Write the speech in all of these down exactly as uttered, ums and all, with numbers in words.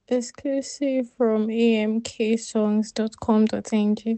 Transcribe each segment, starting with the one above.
Exclusive from a m k songs dot com dot n g.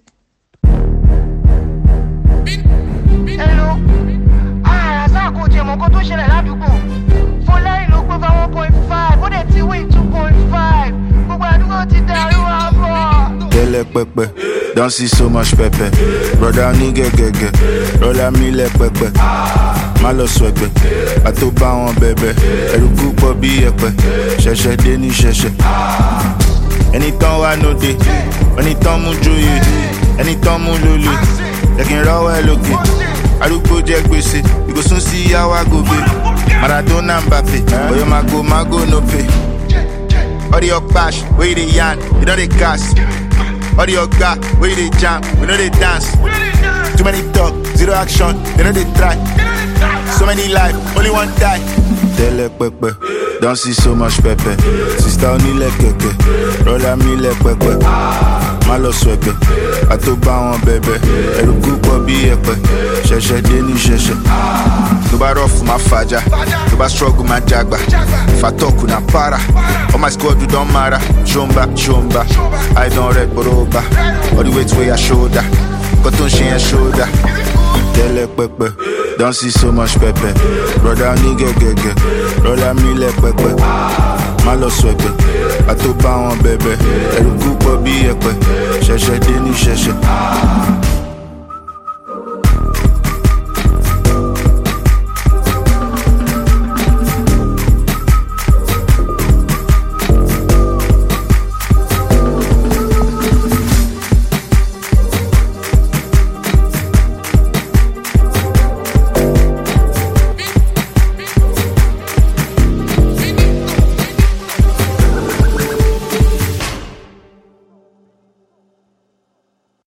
Hello. Ah, àṣà kò tiẹ̀ mọ̀ nǹkan tó ṣẹlẹ̀ ládùúgbò. Fọlárin ló gbé one point five, ó dẹ̀ ti win two point five. Gbogbo àdúgbò ti dàrú àbọ̀. Tele pepe, don't see so much pepper. Brother nigga gege, rolla mi le pepe. Malo swagbe, ato ba won bebe. Eruku po bi epe, sheshe de ni sheshe. Anytime wa no dey, anytime mu joye, anytime mu lulu. Lekin rawa loke, arugbo je gbese. You go soon see how I go be. Maradona Mbappe, oyo mago mago no pay. All your bash, where you dey yarn, you know they gas. All your guy, where you dey jam, we know they dance. Too many talk, zero action, they know they try. So many life, only one die. Tele pepe, don't see so much pepper. Sister only le keke, rolla mi le pepe. Malo swagbe, ato ba won bebe. Eruku po bi epe, sheshe de ni sheshe. No ba rough ma faja, no ba struggle ma jagba. If I talk una para, all my squad do don't matter. Jumba, jumba, I don't red boroba. All the weight where your shoulder, got on she and shoulder. Tele pepe, don't see so much pepper. Brother nigga gege, rolla mi le pepe. Malo swagbe, ato ba won bebe. Eruku po bi epe, sheshe de ni sheshe.